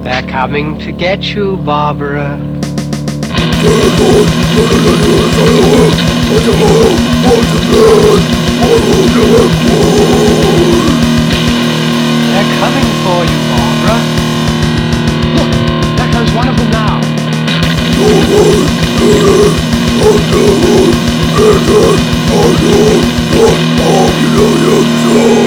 They're coming to get you, Barbara. They're coming for you, Barbara. Look, there comes one of them now. I